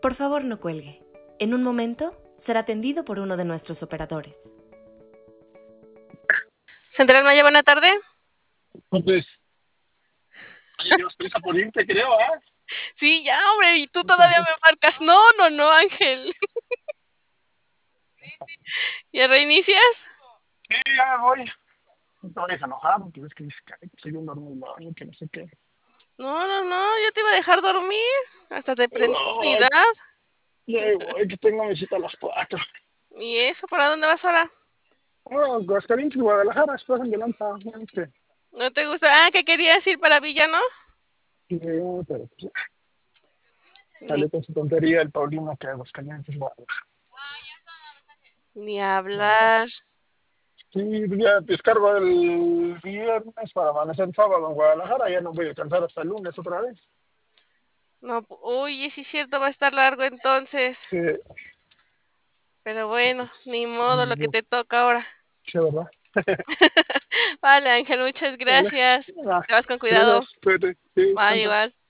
Por favor, no cuelgue. En un momento será atendido por uno de nuestros operadores. Central Maya, buena tarde. Entonces, oye, tienes prisa por irte, creo, ¿ah? Sí, ya, hombre, y tú todavía me marcas. No, Ángel. ¿Ya reinicias? Sí, ya me voy. No te vayas a enojar, porque ves que dices que soy un dormilón y que no sé qué. No, yo te iba a dejar dormir. Hasta te prendí Ay, unidad. ya voy, que tengo mi cita a las 4. ¿Y eso? ¿Para dónde vas ahora? Bueno, Aguascalientes, Guadalajara, estás en Delanta, ¿viste? ¿No te gusta? Ah, ¿que querías ir para Villano? Y yo, pero pues, Ni, sale con su tontería el Paulino que Aguascalientes, Guadalajara. ni hablar. Sí, ya descargo el viernes para amanecer el sábado en Guadalajara, ya no voy a alcanzar hasta el lunes otra vez. No, uy, sí es cierto, va a estar largo entonces. Sí, Pero bueno, ni modo, lo que sí, te toca ahora. sí, ¿verdad? Vale, Ángel, muchas Vale. gracias. Ah, Te vas con cuidado. gracias, cuídate. Sí, Bye, tanto. igual.